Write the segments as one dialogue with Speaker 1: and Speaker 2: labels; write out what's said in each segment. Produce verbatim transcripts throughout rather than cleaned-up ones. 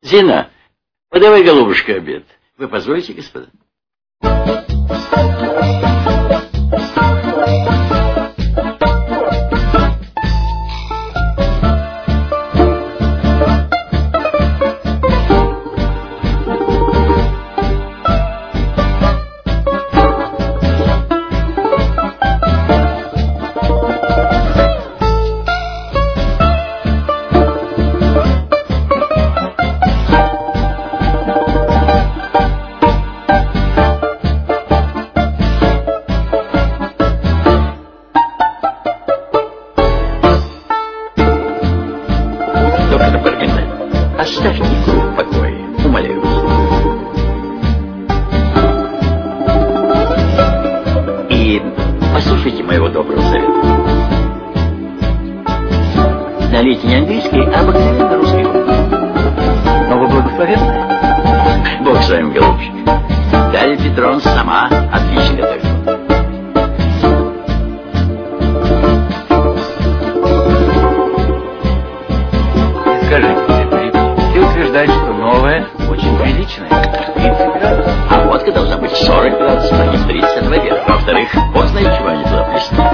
Speaker 1: Зина, подавай, голубушка, обед. Вы позволите, господа? Оставьте его в покое, умоляю вас. И послушайте моего доброго совета. Налейте не английский, а обыкновенно русский. Но вы благословенны. Бог с вами, голубчик. Дарья Петровна сама отлично готовит.
Speaker 2: Что новое очень приличное. тридцать градусов.
Speaker 1: А водка должна быть сорок градусов, а не тридцать, во-первых. Во-вторых, бог знает, чего они туда плеснули.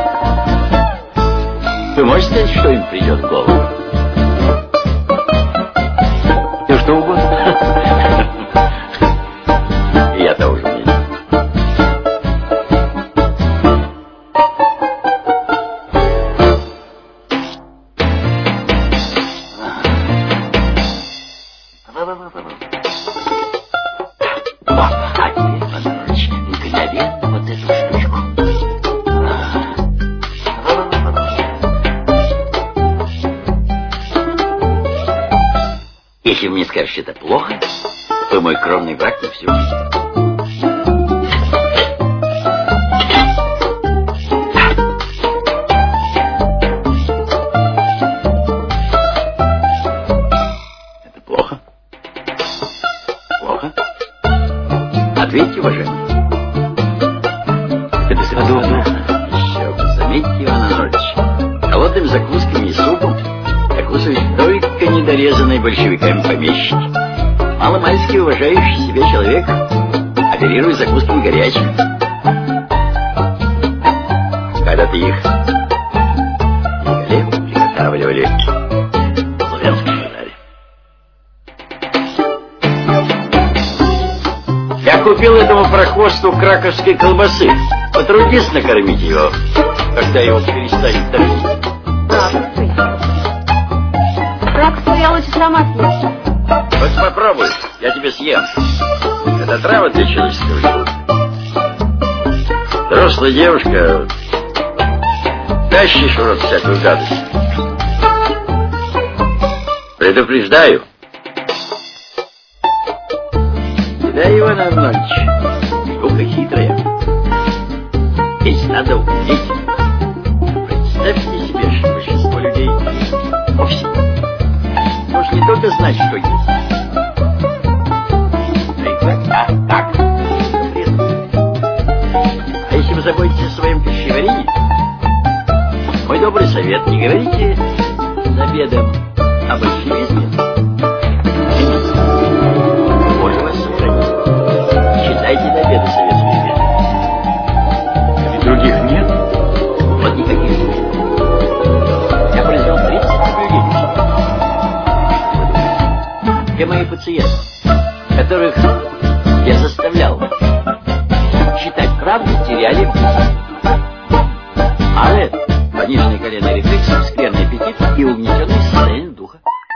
Speaker 1: Вы можете сказать, что им придет в голову?
Speaker 2: Все что угодно.
Speaker 1: Я тоже не. Если вы мне скажете, это плохо, то мой кровный враг на всю жизнь. Это плохо? Плохо? Ответьте, уважаемый. Это подобно. Еще бы, заметьте, Иван Анатольевич, холодными закусками и супом закусывают только недорезанные большевиками помещики. Маломальски уважающий себя человек оперирует закусками горячих. Когда-то их великолепно приготавливали в славянском базаре. Я купил этому прохвосту краковской колбасы. Потрудись накормить его, когда его перестанет тошнить.
Speaker 3: Краксу я лучше сама съем.
Speaker 1: Вот попробуй, я тебе съем. Это трава для человеческого желудка. Взрослая девушка, тащишь в рот всякую гадость. Предупреждаю. Да, Иван Арнольдович, штука хитрая. Здесь надо уметь. Представьте себе, что большинство людей вовсе может не только знать, что есть. А и так, а, так. А если вы заботитесь о своем пищеварении, мой добрый совет, не говорите за обедом о большевизме. Боже вас сохранит. Читайте до обеда советские газеты.
Speaker 2: И других нет?
Speaker 1: Вот никаких нет. Я произвел тридцать наблюдений. Все мои пациенты, которых я заставлял читать правду, теряли вкус. А это пониженный коленный рефлекс, скверный аппетит и угнетенное состояние духа.